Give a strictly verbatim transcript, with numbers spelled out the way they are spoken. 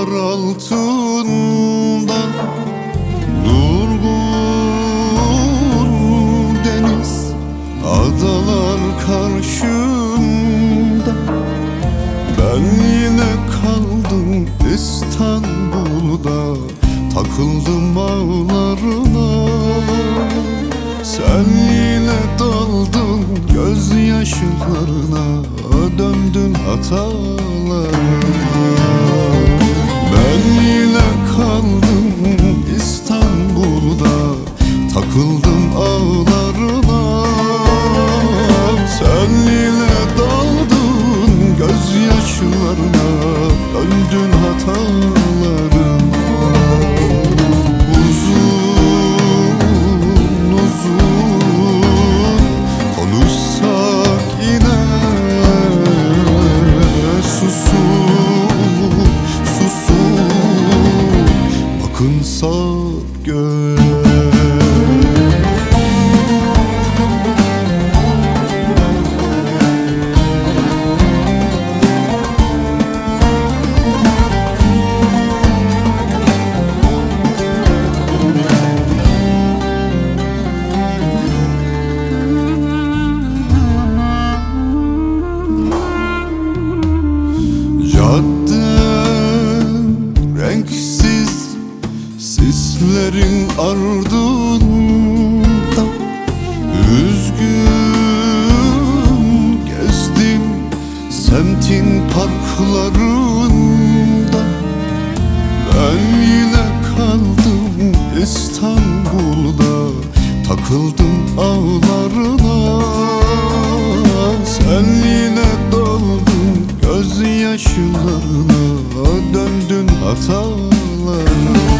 Dalgalar altında durgun deniz, adalar karşımda. Ben yine kaldım İstanbul'da, takıldım ağlarına. Sen yine daldın gözyaşlarına, döndün hatalarına. Ben yine kaldım İstanbul'da, takıldım ağlarına. Sen yine daldın gözyaşlarına, döndün hatalarına. Uzun uzun konuşsak yine, susup susup bakınsak göğe. Caddem renksiz, sislerin ardında üzgün gezdim semtin parklarında. Ben yine kaldım İstanbul'da, takıldım ağlarına. Sen yine daldın gözyaşlarına, döndün hatalarına.